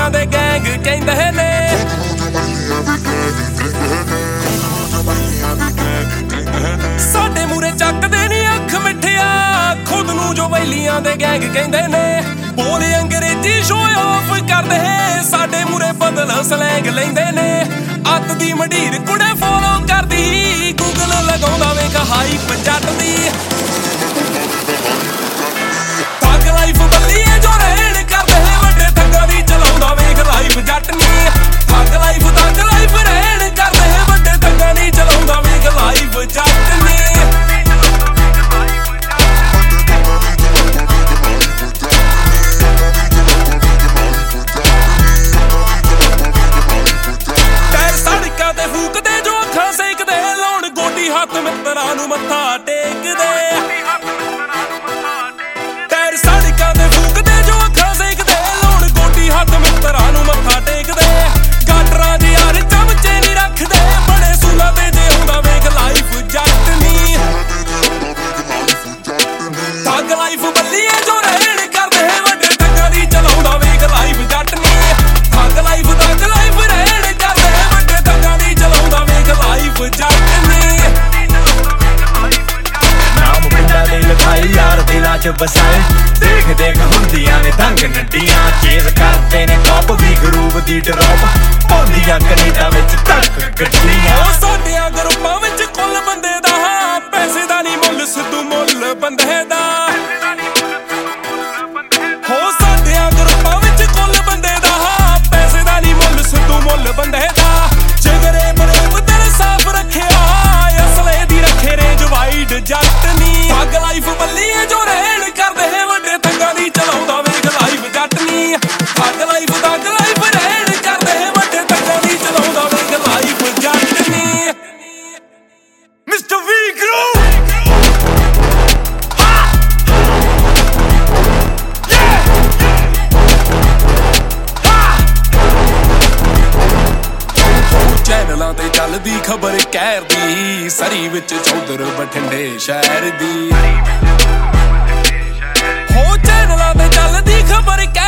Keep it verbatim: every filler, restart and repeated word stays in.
ਬੈਲੀਆਂ ਦੇ ਗੈਂਗ ਕਹਿੰਦੇ ਨੇ। ਸਾਡੇ ਮੂਰੇ ਚੱਕਦੇ ਨੀ ਅੱਖ ਮਿੱਠਿਆ, ਖੁਦ ਨੂੰ ਜੋ ਬੈਲੀਆਂ ਦੇ ਗੈਂਗ ਕਹਿੰਦੇ ਨੇ। ਬੋਲ ਅੰਗਰੇਜ਼ੀ ਸ਼ੋ ਆਫ ਕਰਦੇ, ਸਾਡੇ ਮੂਰੇ ਬਦਲ ਸਲੈਂਗ ਲੈਂਦੇ ਨੇ। ਅੱਤ ਦੀ ਮੰਡੀਰ ਕੁੜੇ ਫੋਲੋ ਕਰਦੀ, ਗੂਗਲ ਲਗਾਉਂਦਾ ਵੇਖ ਹਾਈਪ ਜੱਟ ਦੀ। ਠੱਗ ਲਾਈਫ ਬੱਲੀਏ ਜੋ ਰਹਿਣ ਕਰਦੇ, ਵੱਡੇ ਠੱਗਾਂ ਦੀ ਚਲਾਉਂਦਾ ਵੇਖ ਲਾਈਫ ਜੱਟ ਨੀ। ਠੱਗ ਲਾਈਫ ਠੱਗ ਲਾਈਫ ਰਹਿਣ ਕਰਦੇ, ਵੱਡੇ ਠੱਗਾਂ ਦੀ ਚਲਾਉਂਦਾ ਵੇਖ ਲਾਈਫ ਜੱਟ ਨੀ। ਹੱਥ ਮਿੱਤਰਾਂ ਨੂੰ ਮੱਥਾ ਟੇਕਦੇ, ਟਾਇਰ ਸੜਕਾਂ ਤੇ ਫੂਕਦੇ ਜੋ ਅੱਖਾਂ ਸੇਕਦੇ, ਲਾਉਣ ਗੋਡੀ ਹੱਥ ਮਿੱਤਰਾਂ ਨੂੰ ਮੱਥਾ ਟੇਕਦੇ। ਗਾਟਰਾਂ ਦੇ ਯਾਰ ਚਮਚੇ ਨੀ ਰੱਖਦੇ, ਬੜੇ ਸੂਲਾਂ ਤੇ ਜੇ ਹੁੰਦਾ ਵੇਖ ਲਾਈਫ ਜੱਟ ਨੀ। ਠੱਗ ਲਾਈਫ ਬੱਲੀਏ ਜੋ ਰਹਿਣ ਕਰਦੇ, ਵੱਡੇ ਠੱਗਾਂ ਦੀ ਚਲਾਉਂਦਾ ਵੇਖ ਲਾਈਫ ਜੱਟ ਨੀ। ਠੱਗ ਲਾਈਫ ਠੱਗ ਲਾਈਫ ਰਹਿਣ ਕਰਦੇ, ਵੱਡੇ ਠੱਗਾਂ ਦੀ ਚਲਾਉਂਦਾ ਵੇਖ ਲਾਈਫ ਜੱਟ ਨੀ। ਲਿਖਾਈ ਯਾਰ ਦਿਲਾਂ ਚ ਬਸਾਏ, ਦੇਖ ਦੇਖ ਹੁੰਦੀਆਂ ਨੇ ਦੰਗ ਨੱਡੀਆਂ। ਚੇਜ਼ ਕਰਦੇ ਨੇ ਟੌਪ ਵੀ ਗਰੂਪ ਦੀ ਡਰੋਪ, ਪਾਉਂਦੀਆਂ ਕੈਨੇਡਾ ਵਿੱਚ ਤੱਕ ਗੱਡੀਆਂ। ਉਹ ਸਾਡਿਆਂ ਗਰੁੱਪਾਂ ਵਿੱਚ ਕੁੱਲ ਬੰਦੇ ਦਾ, ਪੈਸੇ ਦਾ ਨੀ ਮੁੱਲ ਸਿੱਧੂ ਮੁੱਲ ਬੰਦੇ ਦਾ। ਹੋ ਸਾਡਿਆਂ ਗਰੁੱਪਾਂ ਵਿੱਚ ਕੁੱਲ ਬੰਦੇ ਦਾ, ਪੈਸੇ ਦਾ ਨੀ ਮੁੱਲ ਸਿੱਧੂ ਮੁੱਲ ਬੰਦੇ ਦਾ। ਜਿਗਰੇ ਬਰੇਬ ਦਿਲ ਸਾਫ ਰੱਖਿਆ, ਅਸਲੇ ਦੀ ਰੱਖੇ ਰੇਂਜ ਵਾਈਡ ਜੱਟ ਨੀ। ਠੱਗ ਲਾਈਫ ਬੱਲੀਏ ਜੋ ਰਹਿਣ ਕਰਦੇ, ਵੱਡੇ ਠੱਗਾਂ ਦੀ ਚਲਾਉਂਦਾ ਵੇਖ ਲਾਈਫ ਜੱਟ ਨੀ। ਠੱਗ ਲਾਈਫ ਠੱਗ ਲਾਈਫ ਰਹਿਣ ਕਰਦੇ, ਵੱਡੇ ਠੱਗਾਂ ਦੀ ਚਲਾਉਂਦਾ ਵੇਖ ਲਾਈਫ ਜੱਟ ਨੀ। ਮਿਸਟਰ ਵੀ ਗਰੂ ਚੈਨਲਾਂ ਤੇ ਚੱਲਦੀ ਖਬਰ ਕਹਿਰ ਦੀ, ਸਰੀ ਵਿੱਚ ਚੌਧਰ ਬਠਿੰਡੇ ਸ਼ਹਿਰ ਦੀ। ਹੋ ਚੈਨਲਾਂ ਤੇ ਚੱਲਦੀ ਖਬਰ।